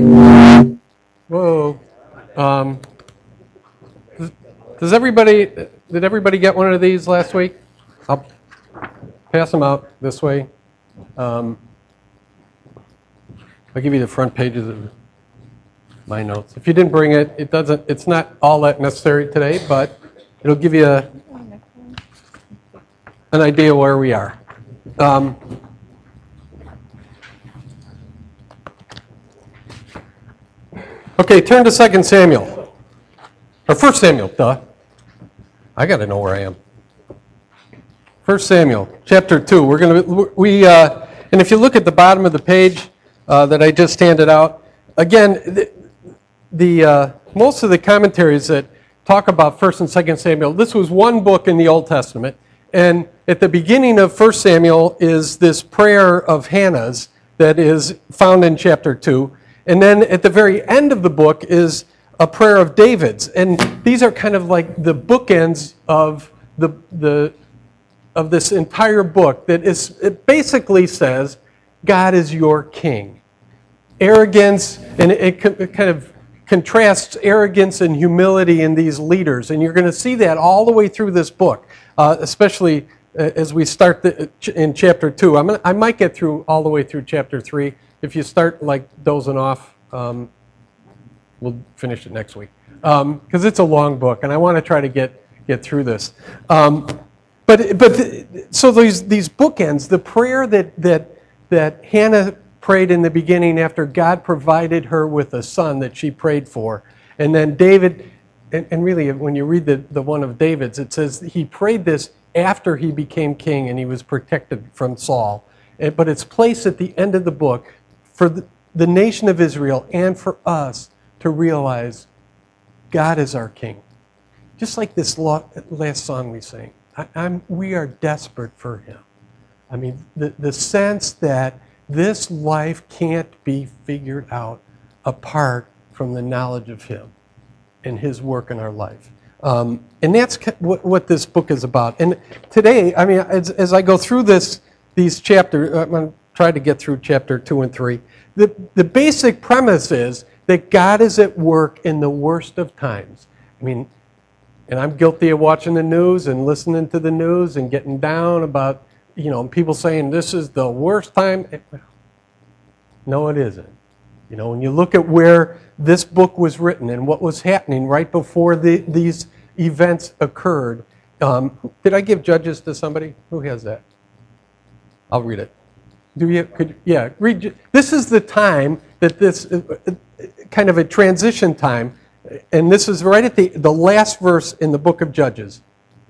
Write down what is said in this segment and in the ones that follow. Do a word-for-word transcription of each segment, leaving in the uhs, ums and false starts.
Whoa. Um, does, does everybody, did everybody get one of these last week? I'll pass them out this way. Um, I'll give you the front pages of my notes. If you didn't bring it, it doesn't, it's not all that necessary today, but it'll give you a, an idea where we are. Um, okay, turn to Second Samuel. Or First Samuel, duh. I got to know where I am. First Samuel, chapter two. We're going to, we, uh, and if you look at the bottom of the page uh, that I just handed out, again, the, the uh, most of the commentaries that talk about First and Second Samuel, this was one book in the Old Testament, and at the beginning of First Samuel is this prayer of Hannah's that is found in chapter two, and then at the very end of the book is a prayer of David's, and these are kind of like the bookends of the the of this entire book. That is, it basically says, God is your king. Arrogance, and it, it kind of contrasts arrogance and humility in these leaders, and you're going to see that all the way through this book, uh, especially as we start the, in chapter two. I'm gonna, I might get through all the way through chapter three. If you start like dozing off, um, we'll finish it next week, because um, it's a long book, and I want to try to get get through this. Um, but but the, so these these bookends, the prayer that that that Hannah prayed in the beginning after God provided her with a son that she prayed for. And then David, and, and really when you read the, the one of David's, it says he prayed this after he became king and he was protected from Saul. But it's placed at the end of the book for the, the nation of Israel and for us to realize God is our king. Just like this last song we sang, I, I'm, we are desperate for him. I mean, the, the sense that this life can't be figured out apart from the knowledge of him and his work in our life. Um, and that's what, what this book is about. And today, I mean, as, as I go through this, these chapters, I'm going to try to get through chapter two and three. The, the basic premise is that God is at work in the worst of times. I mean, and I'm guilty of watching the news and listening to the news and getting down about, you know, people saying this is the worst time. No, it isn't. You know, when you look at where this book was written and what was happening right before the, these events occurred. Um, did I give Judges to somebody? Who has that? I'll read it. Do you? Could yeah? Read. This is the time that this uh, kind of a transition time, and this is right at the the last verse in the book of Judges.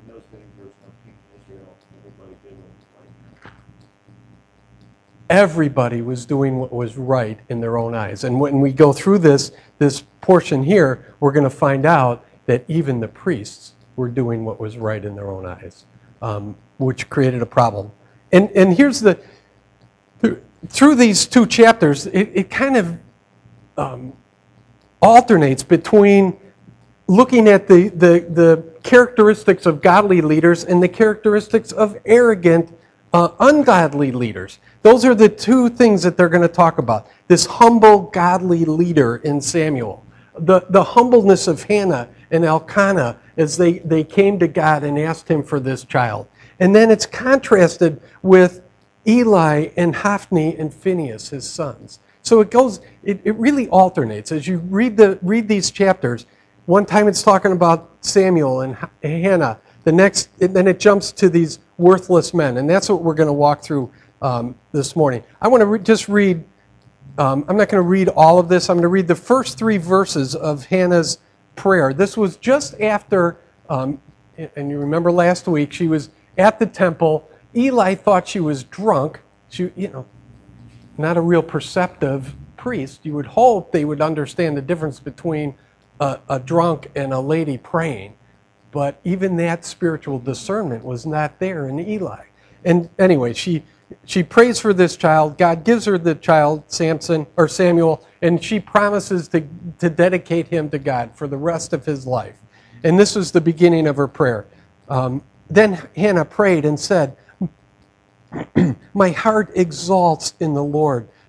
Everybody was doing what was right in their own eyes. And when we go through this, this portion here, we're going to find out that even the priests were doing what was right in their own eyes, um, which created a problem. And and here's the, through these two chapters, it, it kind of um, alternates between looking at the, the, the characteristics of godly leaders and the characteristics of arrogant, uh, ungodly leaders. Those are the two things that they're going to talk about. This humble, godly leader in Samuel. The, the humbleness of Hannah and Elkanah as they, they came to God and asked him for this child. And then it's contrasted with Eli and Hophni and Phinehas, his sons. So it goes, it, it really alternates. As you read the read these chapters, one time it's talking about Samuel and Hannah. The next, and then it jumps to these worthless men. And that's what we're going to walk through Um, this morning. I want to re- just read, um, I'm not going to read all of this. I'm going to read the first three verses of Hannah's prayer. This was just after, um, and you remember last week, she was at the temple. Eli thought she was drunk. She, you know, not a real perceptive priest. You would hope they would understand the difference between a, a drunk and a lady praying. But even that spiritual discernment was not there in Eli. And anyway, she She prays for this child. God gives her the child, Samson or Samuel, and she promises to, to dedicate him to God for the rest of his life. And this was the beginning of her prayer. Um, then Hannah prayed and said, "My heart exalts in the Lord.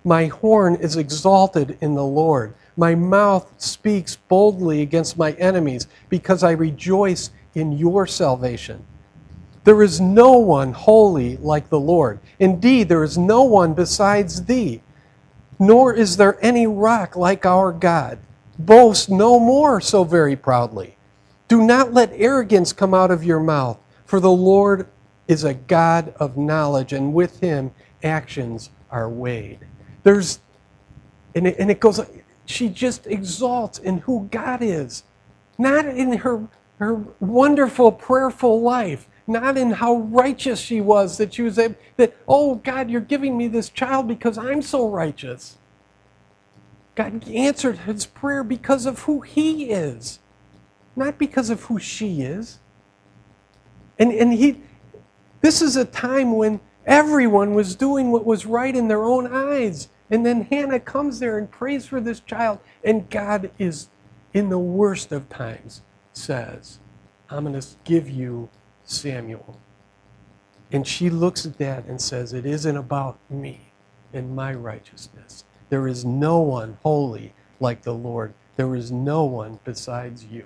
My horn is exalted in the Lord. My mouth speaks boldly against my enemies because I rejoice in your salvation. There is no one holy like the Lord. Indeed, there is no one besides thee, nor is there any rock like our God. Boast no more so very proudly. Do not let arrogance come out of your mouth, for the Lord is a God of knowledge, and with him actions are weighed. There's, and it, and it goes, she just exalts in who God is, not in her, her wonderful, prayerful life, not in how righteous she was, that she was able, that, oh, God, you're giving me this child because I'm so righteous. God answered his prayer because of who he is, not because of who she is. And, and he, this is a time when everyone was doing what was right in their own eyes. And then Hannah comes there and prays for this child. And God is, in the worst of times, says, I'm going to give you Samuel. And she looks at that and says, it isn't about me and my righteousness. There is no one holy like the Lord. There is no one besides you.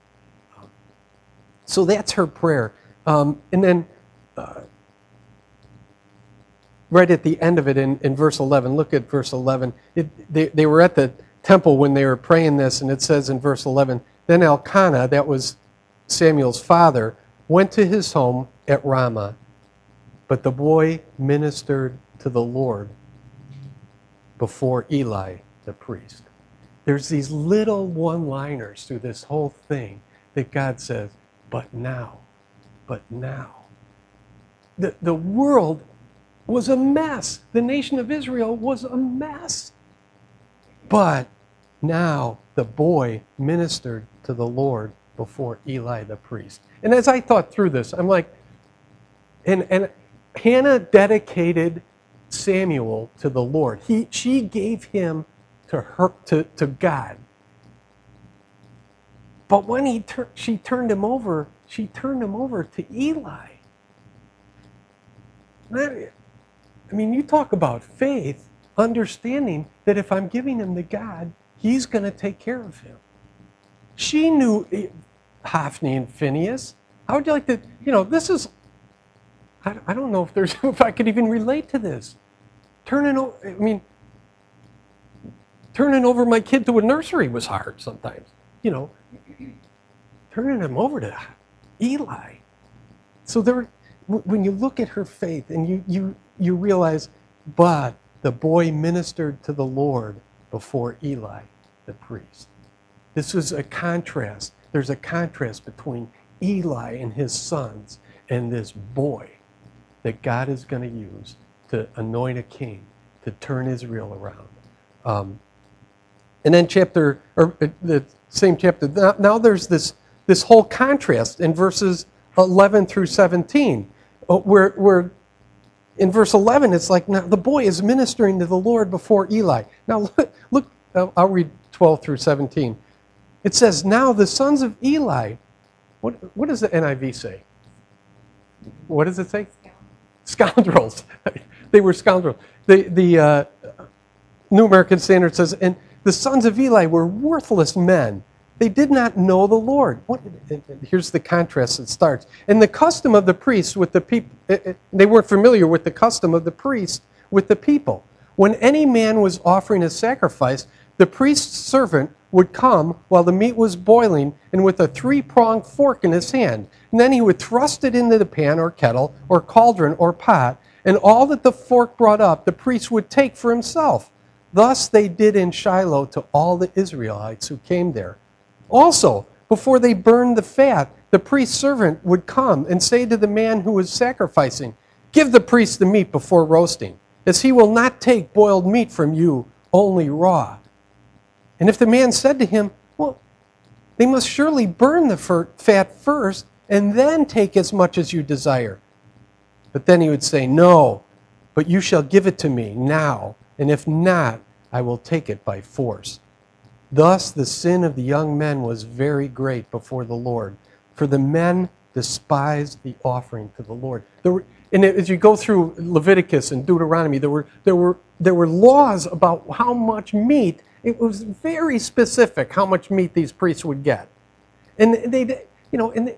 So that's her prayer. Um, and then uh, right at the end of it in, in verse eleven, look at verse eleven. It, they, they were at the temple when they were praying this, and it says in verse eleven, then Elkanah, that was Samuel's father, went to his home at Ramah, but the boy ministered to the Lord before Eli the priest. There's these little one-liners through this whole thing that God says, but now, but now. The, the world was a mess. The nation of Israel was a mess. But now the boy ministered to the Lord before Eli the priest. And as I thought through this, I'm like, and, and Hannah dedicated Samuel to the Lord. He, she gave him to her, to, to God. But when he tur- she turned him over, she turned him over to Eli. Not, I mean, you talk about faith, understanding that if I'm giving him to God, he's going to take care of him. She knew Hophni and Phinehas. How would you like to, you know, this is, I, I don't know if there's, if I could even relate to this. Turning over, I mean, turning over my kid to a nursery was hard sometimes. You know, turning him over to Eli. So there, when you look at her faith and you, you, you realize, but the boy ministered to the Lord before Eli, the priest. This is a contrast. There's a contrast between Eli and his sons and this boy that God is going to use to anoint a king, to turn Israel around. Um, and then chapter, or uh, the same chapter, now, now there's this, this whole contrast in verses eleven through seventeen, where, where in verse eleven, it's like, now the boy is ministering to the Lord before Eli. Now look, look I'll read twelve through seventeen. It says, now the sons of Eli, what, what does the N I V say? What does it say? Scoundrels. They were scoundrels. The, the uh, New American Standard says, and the sons of Eli were worthless men. They did not know the Lord. What, here's the contrast that starts. And the custom of the priests with the people, they weren't familiar with the custom of the priest with the people. When any man was offering a sacrifice, the priest's servant would come while the meat was boiling and with a three-pronged fork in his hand. And then he would thrust it into the pan or kettle or cauldron or pot, and all that the fork brought up, the priest would take for himself. Thus they did in Shiloh to all the Israelites who came there. Also, before they burned the fat, the priest's servant would come and say to the man who was sacrificing, give the priest the meat before roasting, as he will not take boiled meat from you, only raw. And if the man said to him, well, they must surely burn the fat first and then take as much as you desire. But then he would say, no, but you shall give it to me now, and if not, I will take it by force. Thus the sin of the young men was very great before the Lord, for the men despised the offering to the Lord. The, and as you go through Leviticus and Deuteronomy, there were there were there were laws about how much meat. It was very specific how much meat these priests would get, and they, you know, and they,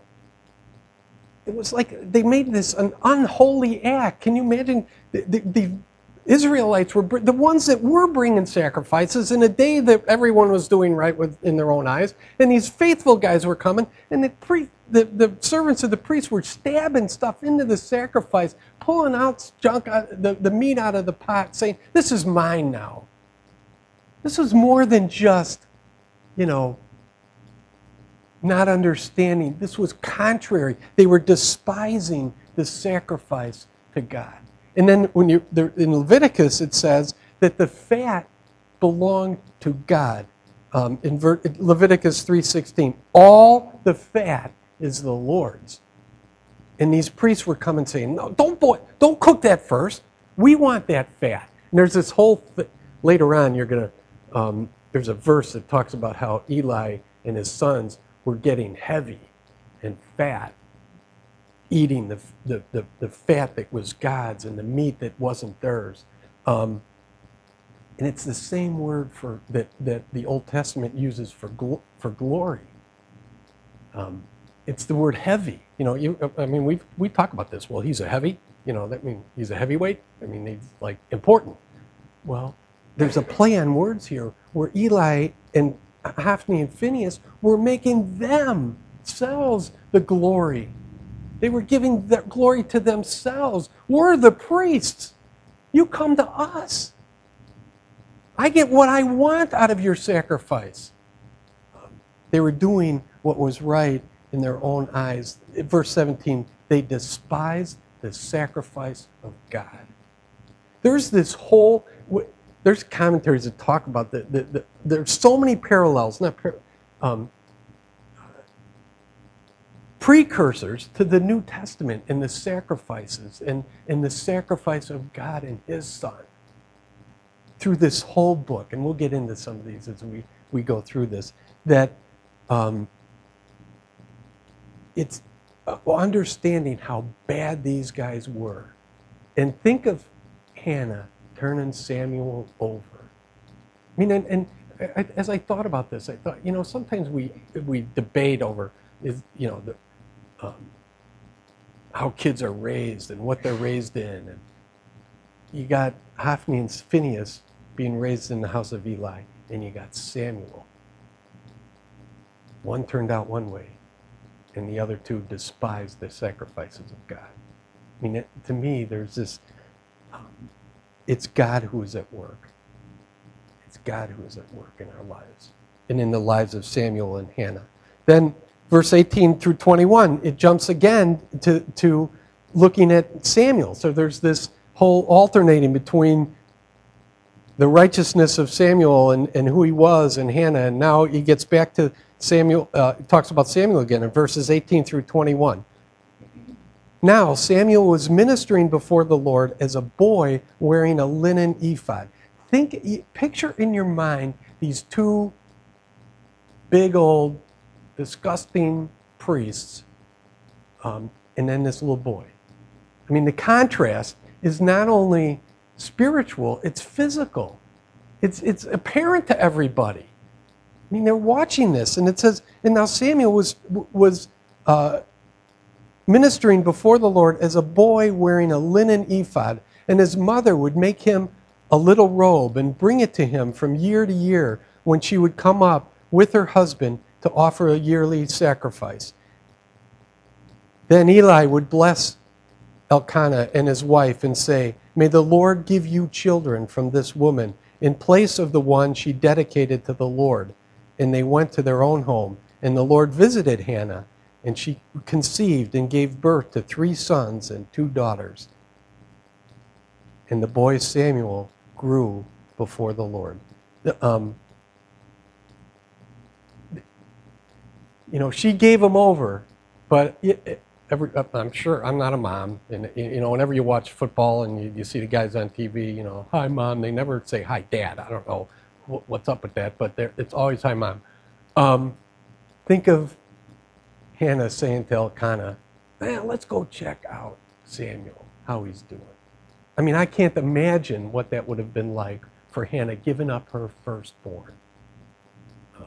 it was like they made this an unholy act. Can you imagine the, the, the Israelites were the ones that were bringing sacrifices in a day that everyone was doing right with, in their own eyes, and these faithful guys were coming, and the, pre, the, the servants of the priests were stabbing stuff into the sacrifice, pulling out junk, out, the, the meat out of the pot, saying, "This is mine now." This was more than just, you know, not understanding. This was contrary. They were despising the sacrifice to God. And then when you in Leviticus, it says that the fat belonged to God. Um, in Leviticus three sixteen, all the fat is the Lord's. And these priests were coming saying, "No, don't boil, don't cook that first. We want that fat." And there's this whole th- later on. You're gonna um, there's a verse that talks about how Eli and his sons were getting heavy and fat, eating the, the, the, the fat that was God's and the meat that wasn't theirs. Um, and it's the same word for that, that the Old Testament uses for gl- for glory. Um, it's the word heavy. You know, you, I mean, we we talk about this. Well, he's a heavy. You know, that means he's a heavyweight. I mean, he's like important. Well, there's a play on words here where Eli and Hophni and Phinehas were making themselves the glory. They were giving the glory to themselves. We're the priests. You come to us. I get what I want out of your sacrifice. They were doing what was right in their own eyes. Verse seventeen, they despised the sacrifice of God. There's this whole, there's commentaries that talk about the, the, the there's so many parallels, not par, um, precursors to the New Testament and the sacrifices and, and the sacrifice of God and His Son through this whole book. And we'll get into some of these as we, we go through this. That um, it's uh, understanding how bad these guys were. And think of Hannah turning Samuel over. I mean, and, and I, as I thought about this, I thought, you know, sometimes we we debate over, is you know, the, um, how kids are raised and what they're raised in. And you got Hophni and Phinehas being raised in the house of Eli, and you got Samuel. One turned out one way, and the other two despised the sacrifices of God. I mean, it, to me, there's this, um, it's God who is at work. It's God who is at work in our lives and in the lives of Samuel and Hannah. Then verse eighteen through twenty-one, it jumps again to, to looking at Samuel. So there's this whole alternating between the righteousness of Samuel and, and who he was and Hannah, and now he gets back to Samuel, uh, talks about Samuel again in verses eighteen through twenty-one. Now Samuel was ministering before the Lord as a boy wearing a linen ephod. Think, picture in your mind these two big old, disgusting priests, um, and then this little boy. I mean, the contrast is not only spiritual, it's physical. It's it's apparent to everybody. I mean, they're watching this, and it says, and now Samuel was was uh, ministering before the Lord as a boy wearing a linen ephod, and his mother would make him a little robe and bring it to him from year to year when she would come up with her husband to offer a yearly sacrifice. Then Eli would bless Elkanah and his wife and say, "May the Lord give you children from this woman in place of the one she dedicated to the Lord." And they went to their own home. And the Lord visited Hannah, and she conceived and gave birth to three sons and two daughters. And the boy Samuel grew before the Lord. Um, you know, she gave him over, but it, it, every, I'm sure, I'm not a mom, and you know, whenever you watch football and you, you see the guys on T V, you know, "Hi, Mom," they never say, "Hi, Dad." I don't know what's up with that, but it's always, "Hi, Mom." Um, think of Hannah saying to Elkanah, "Man, let's go check out Samuel." how he's doing. I mean, I can't imagine what that would have been like for Hannah giving up her firstborn. Uh,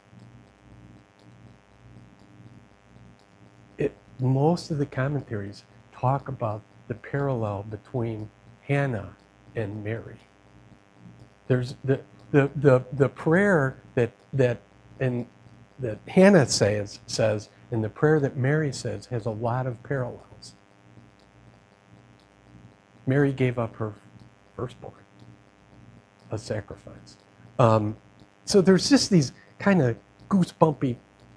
it, most of the commentaries talk about the parallel between Hannah and Mary. There's the the the, the prayer that that and that Hannah says says and the prayer that Mary says has a lot of parallels. Mary gave up her firstborn, a sacrifice. Um, so there's just these kind of goosebumpy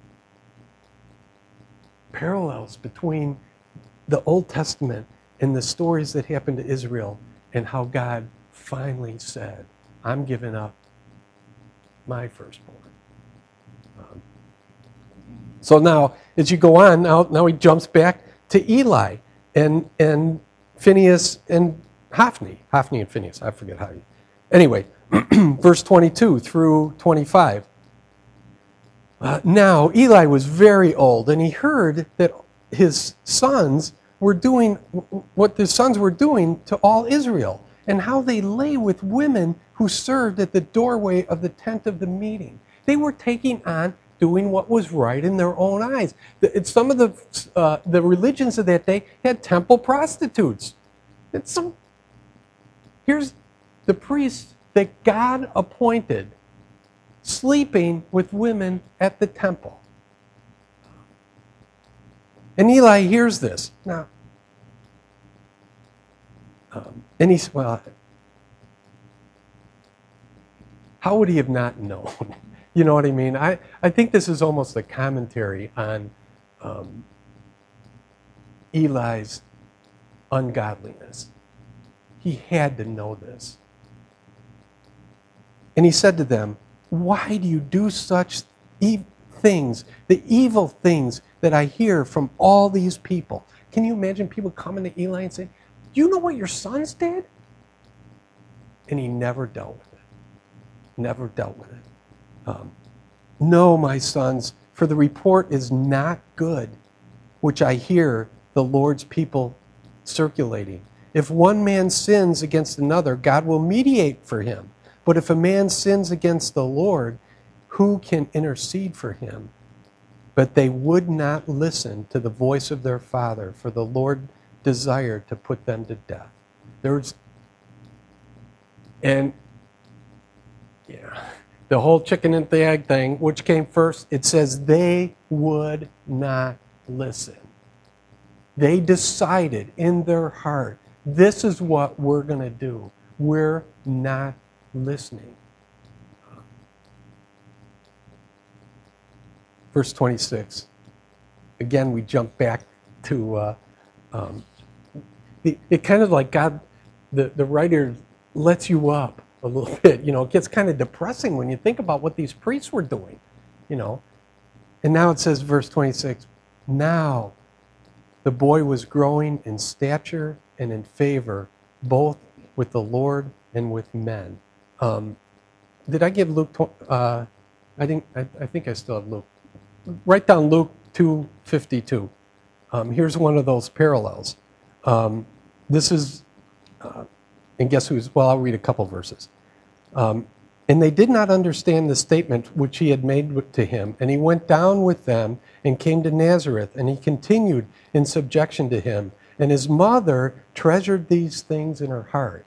parallels between the Old Testament and the stories that happened to Israel and how God finally said, I'm giving up my firstborn. Um, so now, as you go on, now, now he jumps back to Eli and and Phinehas and Hophni. Hophni and Phinehas, I forget how you... Anyway, verse twenty-two through twenty-five. Uh, now, Eli was very old, and he heard that his sons were doing what the sons were doing to all Israel, and how they lay with women who served at the doorway of the tent of the meeting. They were taking on doing what was right in their own eyes. The, some of the uh, the religions of that day had temple prostitutes. It's some, here's the priests that God appointed sleeping with women at the temple. And Eli hears this. Now, um, and he's, well, how would he have not known? You know what I mean? I, I think this is almost a commentary on um, Eli's ungodliness. He had to know this. And he said to them, why do you do such e- things, the evil things that I hear from all these people? Can you imagine people coming to Eli and saying, do you know what your sons did? And he never dealt with it. Never dealt with it. Um, no, my sons, for the report is not good, which I hear the Lord's people circulating. If one man sins against another, God will mediate for him. But if a man sins against the Lord, who can intercede for him? But they would not listen to the voice of their father, for the Lord desired to put them to death. There's, and yeah, the whole chicken and the egg thing, which came first, it says they would not listen. They decided in their heart, this is what we're going to do. We're not listening. Verse twenty-six. Again, we jump back to, uh, um, it, it kind of like God, the, the writer lets you up a little bit. You know, it gets kind of depressing when you think about what these priests were doing, you know. And now it says, verse twenty-six, now the boy was growing in stature and in favor, both with the Lord and with men. Um, did I give Luke? Uh, I think I, I think I still have Luke. Write down Luke two fifty-two. Um, here's one of those parallels. Um, this is, uh, and guess who's? Well, I'll read a couple verses. Um, and they did not understand the statement which he had made to him, and he went down with them and came to Nazareth, and he continued in subjection to him. And his mother treasured these things in her heart.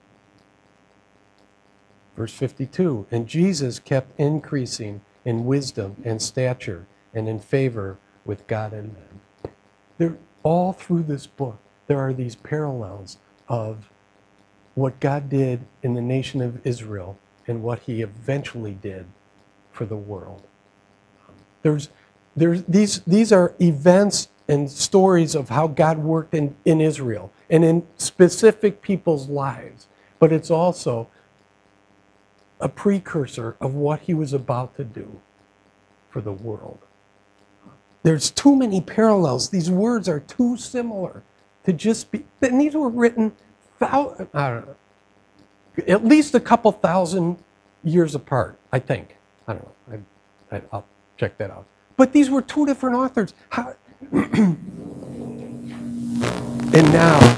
Verse fifty-two, and Jesus kept increasing in wisdom and stature and in favor with God and men. There, all through this book, there are these parallels of what God did in the nation of Israel and what he eventually did for the world. There's, there's, these, these are events and stories of how God worked in, in Israel and in specific people's lives, but it's also a precursor of what he was about to do for the world. There's too many parallels. These words are too similar to just be, and these were written, thou, I don't know, at least a couple thousand years apart, I think. I don't know. I, I, I'll check that out. But these were two different authors. How, and now,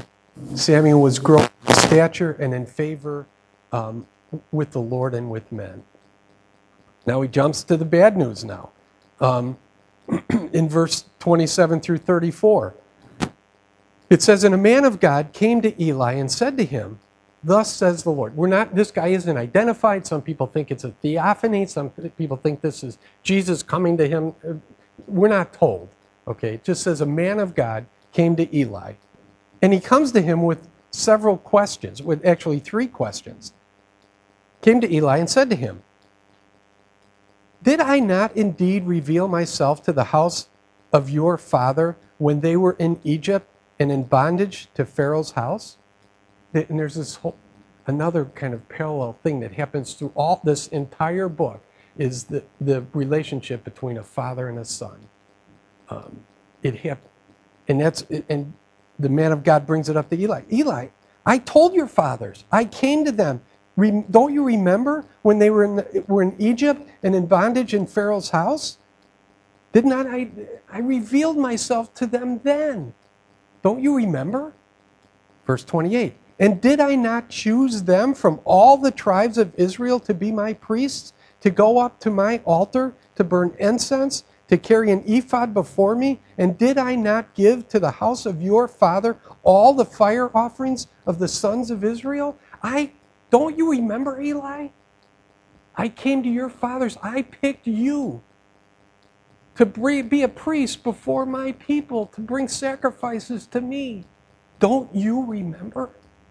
Samuel was growing in stature and in favor um, with the Lord and with men. Now he jumps to the bad news now. Um, in verse twenty-seven through thirty-four, it says, "And a man of God came to Eli and said to him, 'Thus says the Lord.'" We're not, this guy isn't identified. Some people think it's a theophany. Some people think this is Jesus coming to him. We're not told. Okay, it just says a man of God came to Eli. And he comes to him with several questions, with actually three questions. Came to Eli and said to him, "Did I not indeed reveal myself to the house of your father when they were in Egypt and in bondage to Pharaoh's house?" And there's this whole, another kind of parallel thing that happens through all this entire book is the, the relationship between a father and a son. Um, it happened, and that's and the man of God brings it up to Eli. Eli, I told your fathers, I came to them. Re, don't you remember when they were in the, were in Egypt and in bondage in Pharaoh's house? Did not I? I revealed myself to them then. Don't you remember? Verse twenty-eight. "And did I not choose them from all the tribes of Israel to be my priests, to go up to my altar, to burn incense, to carry an ephod before me? And did I not give to the house of your father all the fire offerings of the sons of Israel? I don't you remember, Eli? I came to your fathers. I picked you to be a priest before my people, to bring sacrifices to me. Don't you remember?"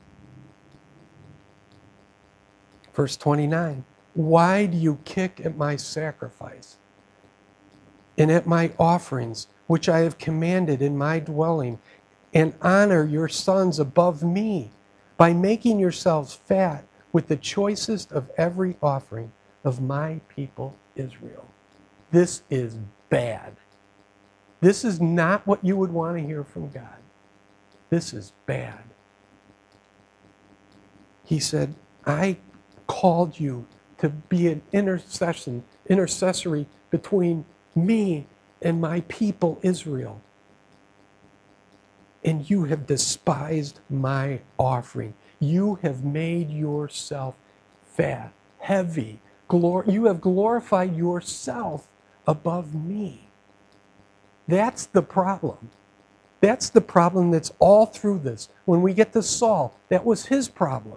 Verse twenty-nine, "Why do you kick at my sacrifice and at my offerings, which I have commanded in my dwelling, and honor your sons above me by making yourselves fat with the choicest of every offering of my people Israel?" This is bad. This is not what you would want to hear from God. This is bad. He said, I called you to be an intercession, intercessory between me and my people Israel. And you have despised my offering. You have made yourself fat, heavy. Glor- you have glorified yourself above me. That's the problem. That's the problem that's all through this. When we get to Saul, that was his problem.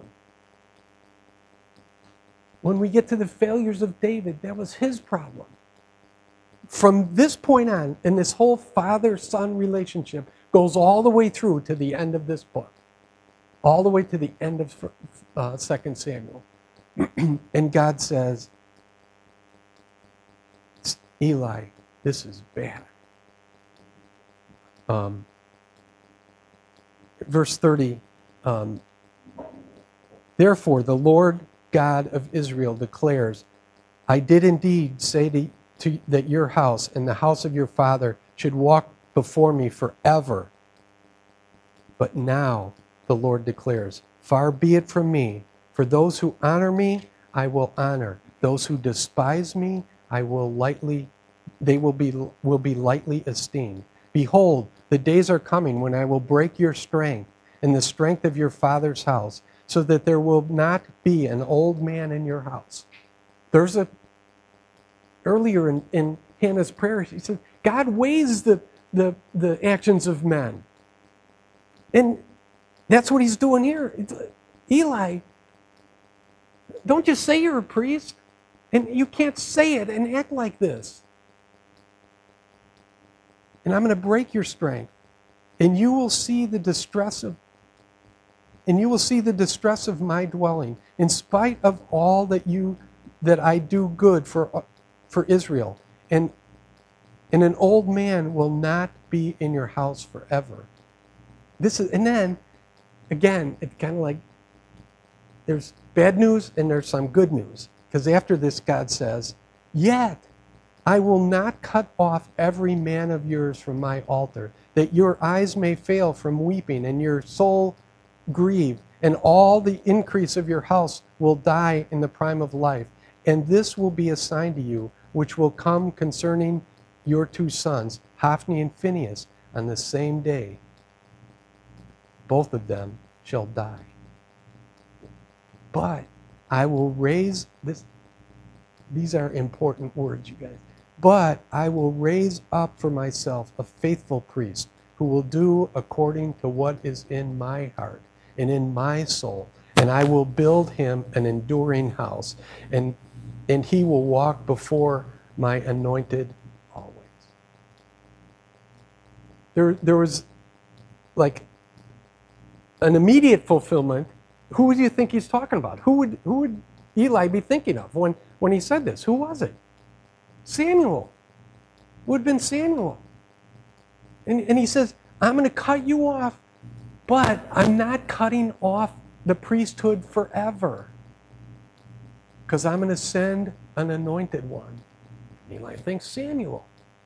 When we get to the failures of David, that was his problem. From this point on, and this whole father-son relationship goes all the way through to the end of this book. All the way to the end of uh, Second Samuel. And God says, Eli, this is bad. Um, verse thirty, um, therefore the Lord God of Israel declares, I did indeed say to, to that your house and the house of your father should walk before me forever. But now the Lord declares, far be it from me, for those who honor me, I will honor. Those who despise me, I will lightly, they will be will be lightly esteemed. Behold, the days are coming when I will break your strength and the strength of your father's house, so that there will not be an old man in your house. There's a, earlier in, in Hannah's prayer, she said, God weighs the, the, the actions of men. And that's what he's doing here. Eli, don't just say you're a priest, and you can't say it and act like this. And I'm going to break your strength, and you will see the distress of and you will see the distress of my dwelling, in spite of all that you that I do good for for Israel. And and an old man will not be in your house forever. This is, and then again, it's kind of like there's bad news and there's some good news. Because after this, God says, yet I will not cut off every man of yours from my altar, that your eyes may fail from weeping and your soul grieve, and all the increase of your house will die in the prime of life. And this will be a sign to you, which will come concerning your two sons, Hophni and Phinehas, on the same day. Both of them shall die. But I will raise this. These are important words, you guys. But I will raise up for myself a faithful priest who will do according to what is in my heart and in my soul. And I will build him an enduring house, and, and he will walk before my anointed always. There, there was like an immediate fulfillment. Who do you think he's talking about? Who would, who would Eli be thinking of when, when he said this? Who was it? Samuel. Would have been Samuel. And, and he says, I'm going to cut you off, but I'm not cutting off the priesthood forever, because I'm going to send an anointed one. Eli thinks Samuel.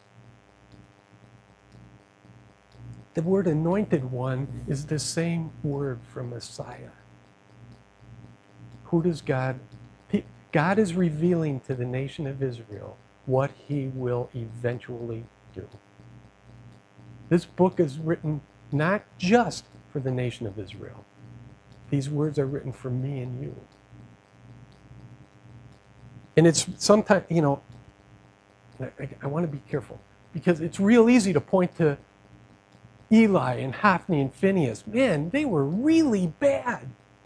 The word anointed one is the same word from Messiah. Who does God... God is revealing to the nation of Israel what he will eventually do. This book is written not just for the nation of Israel. These words are written for me and you. And it's sometimes, you know, I, I want to be careful, because it's real easy to point to Eli and Hophni and Phinehas. Man, they were really bad.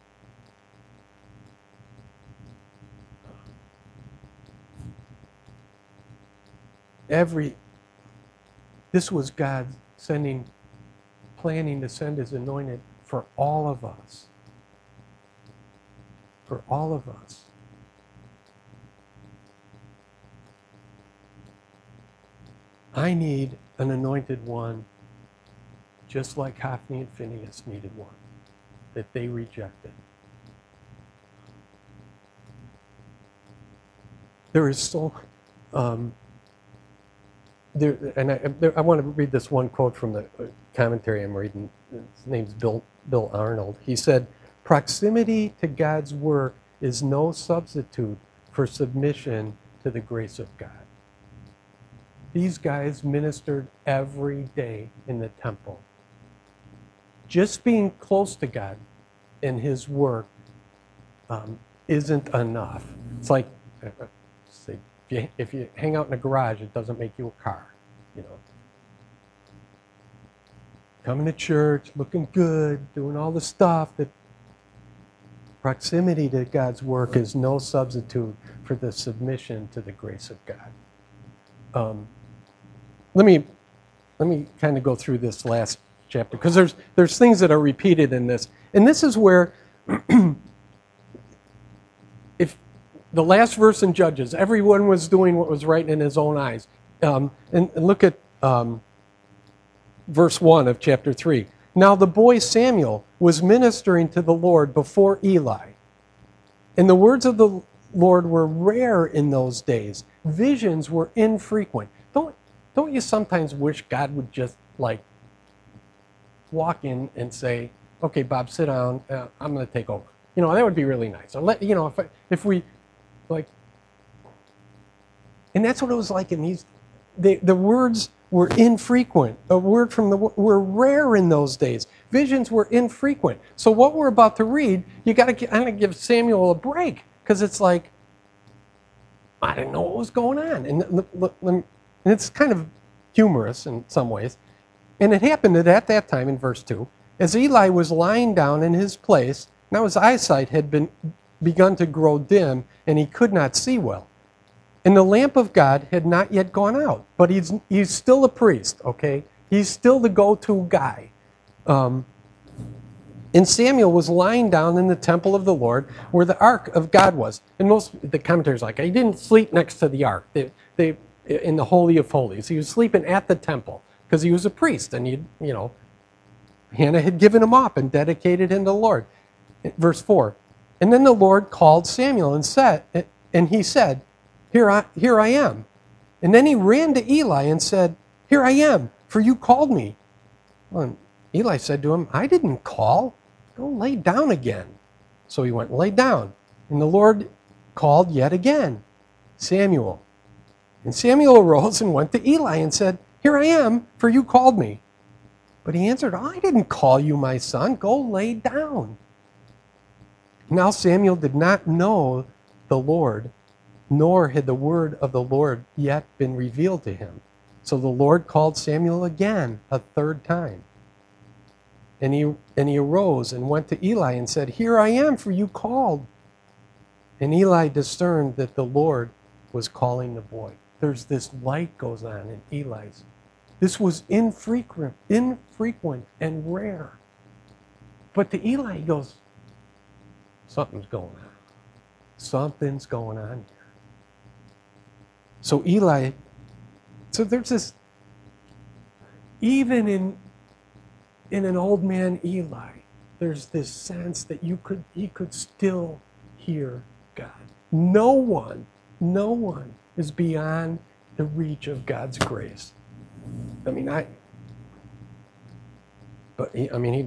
Every, this was God sending, planning to send his anointed for all of us. For all of us. I need an anointed one just like Hophni and Phinehas needed one that they rejected. There is so... Um, There, and I, there, I want to read this one quote from the commentary I'm reading. His name's Bill, Bill Arnold. He said, proximity to God's work is no substitute for submission to the grace of God. These guys ministered every day in the temple. Just being close to God in his work um, isn't enough. It's like, uh, say, If you, if you hang out in a garage, it doesn't make you a car, you know. Coming to church, looking good, doing all the stuff. That proximity to God's work is no substitute for the submission to the grace of God. Um, let me let me kind of go through this last chapter, because there's there's things that are repeated in this, and this is where if the last verse in Judges, everyone was doing what was right in his own eyes. Um, and, and look at um, verse one of chapter three. Now the boy Samuel was ministering to the Lord before Eli. And the words of the Lord were rare in those days. Visions were infrequent. Don't, don't you sometimes wish God would just, like, walk in and say, okay, Bob, sit down. Uh, I'm going to take over. You know, that would be really nice. Or let, you know, if, I, if we... Like, and that's what it was like in these. The, the words were infrequent. A word from the were rare in those days. Visions were infrequent. So what we're about to read, you got to kind of give Samuel a break, because it's like, I didn't know what was going on, and, and it's kind of humorous in some ways. And it happened that at that time, in verse two, as Eli was lying down in his place, now his eyesight had been begun to grow dim, and he could not see well. And the lamp of God had not yet gone out, but he's he's still a priest, okay? He's still the go-to guy. Um, and Samuel was lying down in the temple of the Lord where the ark of God was. And most the commentators are like, he didn't sleep next to the ark. They, they, in the Holy of Holies. He was sleeping at the temple because he was a priest, and he, you know, Hannah had given him up and dedicated him to the Lord. Verse four. And then the Lord called Samuel and said, and he said, Here I, here I am. And then he ran to Eli and said, Here I am, for you called me. Well, and Eli said to him, I didn't call. Go lay down again. So he went and lay down. And the Lord called yet again, Samuel. And Samuel arose and went to Eli and said, Here I am, for you called me. But he answered, I didn't call you, my son. Go lay down. Now Samuel did not know the Lord, nor had the word of the Lord yet been revealed to him. So the Lord called Samuel again a third time. And he, and he arose and went to Eli and said, Here I am, for you called. And Eli discerned that the Lord was calling the boy. There's this light goes on in Eli's. This was infrequent, infrequent and rare. But to Eli, he goes, something's going on. Something's going on here. So Eli, so there's this, even in, in an old man Eli, there's this sense that you could he could still hear God. No one, no one is beyond the reach of God's grace. I mean, I, but he, I mean,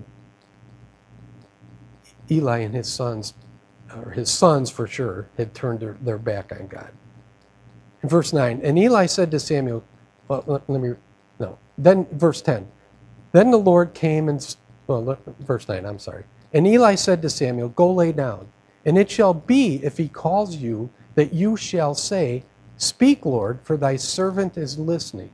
he, Eli and his sons, or his sons for sure, had turned their, their back on God. In verse nine, and Eli said to Samuel, well, let, let me, no, then verse ten, then the Lord came and, well, look, verse nine, I'm sorry. And Eli said to Samuel, Go lay down, and it shall be, if he calls you, that you shall say, Speak, Lord, for thy servant is listening.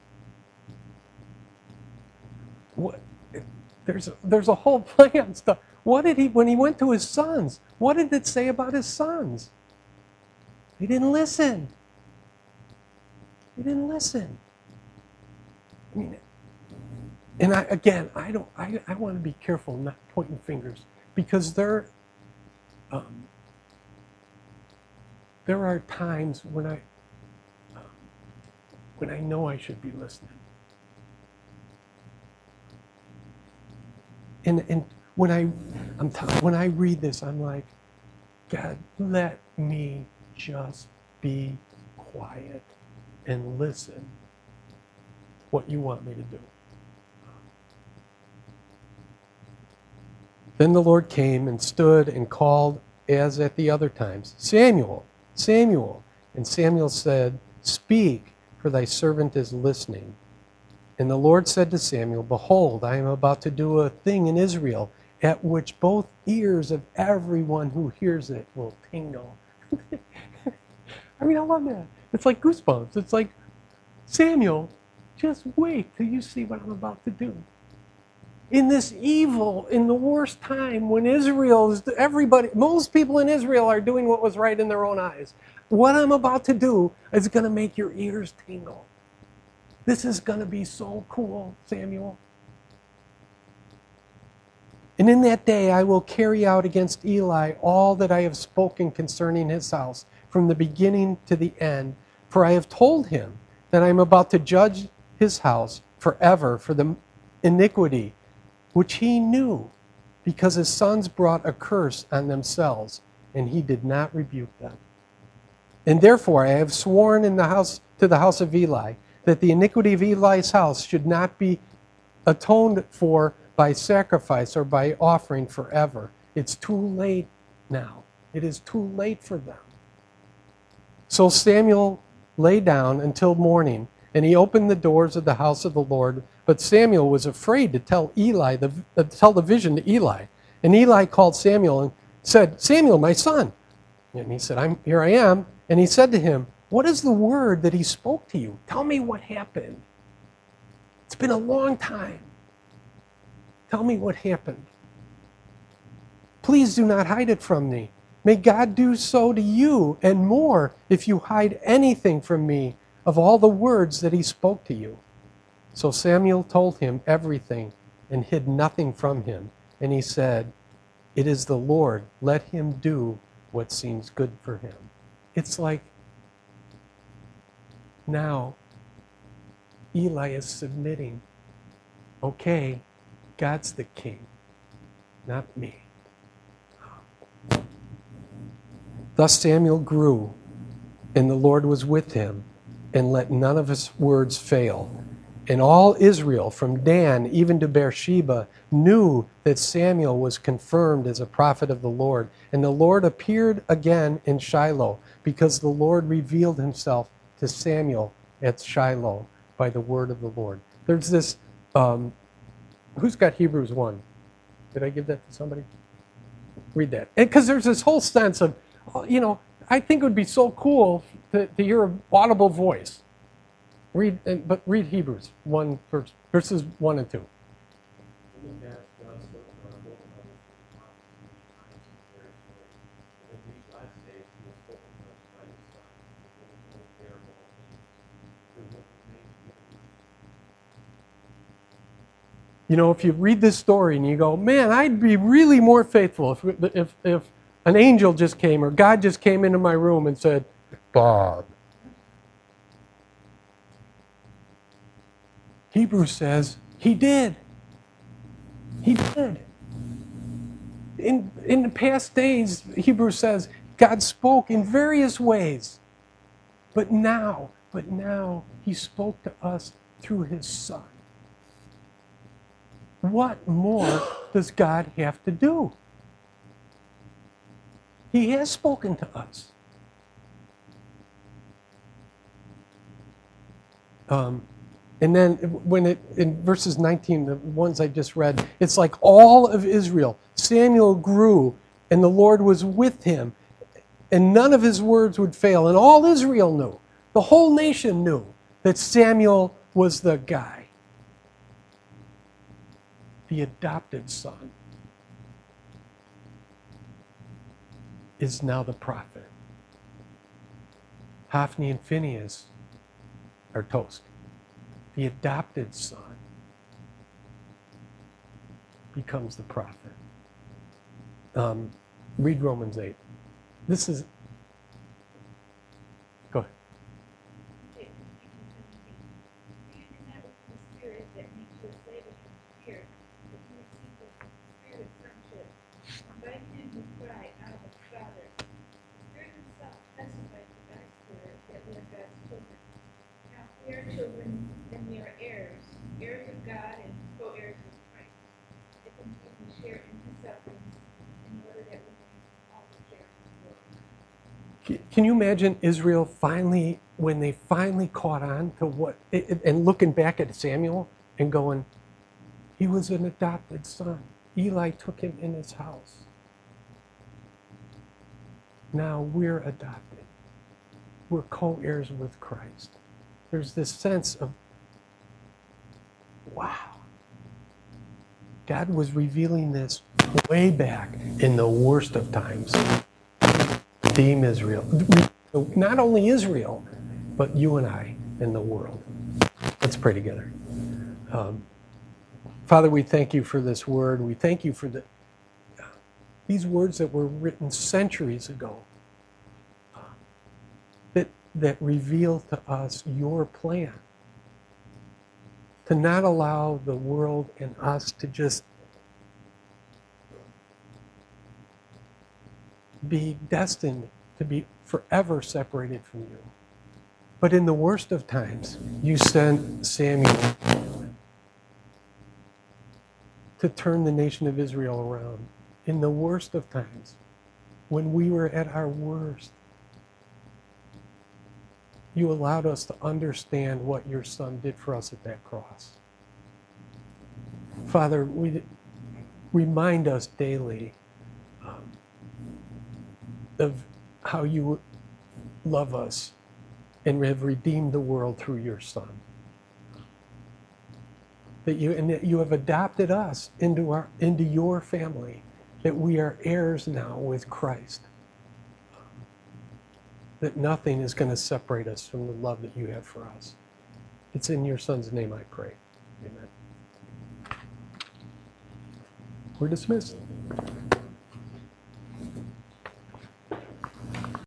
What? There's a, there's a whole play on stuff. What did he, when he went to his sons, what did it say about his sons? He didn't listen. He didn't listen. I mean, and I, again, I don't, I, I want to be careful not pointing fingers, because there, um, there are times when I, um, when I know I should be listening. And, and when I I'm t- when I read this, I'm like, God, let me just be quiet and listen what you want me to do. Then the Lord came and stood and called as at the other times, Samuel, Samuel. And Samuel said, Speak, for thy servant is listening. And the Lord said to Samuel, Behold, I am about to do a thing in Israel, at which both ears of everyone who hears it will tingle. I mean, I love that. It's like goosebumps. It's like, Samuel, just wait till you see what I'm about to do. In this evil, in the worst time, when Israel is, everybody, most people in Israel are doing what was right in their own eyes. What I'm about to do is going to make your ears tingle. This is going to be so cool, Samuel. And in that day I will carry out against Eli all that I have spoken concerning his house, from the beginning to the end. For I have told him that I am about to judge his house forever for the iniquity which he knew, because his sons brought a curse on themselves, and he did not rebuke them. And therefore I have sworn in the house to the house of Eli, that the iniquity of Eli's house should not be atoned for by sacrifice or by offering forever. It's too late now. It is too late for them. So Samuel lay down until morning, and he opened the doors of the house of the Lord. But Samuel was afraid to tell Eli the, uh, tell the vision to Eli. And Eli called Samuel and said, Samuel, my son. And he said, I'm here I am. And he said to him, What is the word that he spoke to you? Tell me what happened. It's been a long time. Tell me what happened. Please do not hide it from me. May God do so to you and more if you hide anything from me of all the words that he spoke to you. So Samuel told him everything and hid nothing from him. And he said, It is the Lord. Let him do what seems good for him. It's like now Eli is submitting. Okay, God's the king, not me. Thus Samuel grew, and the Lord was with him, and let none of his words fail. And all Israel, from Dan even to Beersheba, knew that Samuel was confirmed as a prophet of the Lord. And the Lord appeared again in Shiloh, because the Lord revealed himself to Samuel at Shiloh by the word of the Lord. There's this, um, who's got Hebrews one? Did I give that to somebody? Read that. Because there's this whole sense of, you know, I think it would be so cool to, to hear an audible voice. Read, but read Hebrews one, verse, verses one and two. You know, if you read this story and you go, man, I'd be really more faithful if, if, if an angel just came or God just came into my room and said, Bob. Hebrews says he did. He did. In, in the past days, Hebrews says, God spoke in various ways. But now, but now he spoke to us through his Son. What more does God have to do? He has spoken to us. Um, and then when it in verses nineteen, the ones I just read, it's like all of Israel. Samuel grew, and the Lord was with him, and none of his words would fail. And all Israel knew, the whole nation knew that Samuel was the guy. The adopted son is now the prophet. Hophni and Phinehas are toast. The adopted son becomes the prophet. Um, read Romans eight. This is... Go ahead. Children, then we are heirs, heirs of God and co-heirs with Christ. If indeed we share in his sufferings, in order that we may also share in his glory. Can you imagine Israel finally, when they finally caught on to what, and looking back at Samuel and going, he was an adopted son. Eli took him in his house. Now we're adopted. We're co-heirs with Christ. There's this sense of, wow. God was revealing this way back in the worst of times. Redeem Israel. Not only Israel, but you and I and the world. Let's pray together. Um, Father, we thank you for this word. We thank you for the, these words that were written centuries ago. That reveal to us your plan. To not allow the world and us to just be destined to be forever separated from you. But in the worst of times, you sent Samuel to turn the nation of Israel around. In the worst of times, when we were at our worst, you allowed us to understand what your Son did for us at that cross. Father, we remind us daily um, of how you love us and have redeemed the world through your Son. That you and that you have adopted us into our into your family, that we are heirs now with Christ. That nothing is going to separate us from the love that you have for us. It's in your Son's name I pray. Amen. We're dismissed.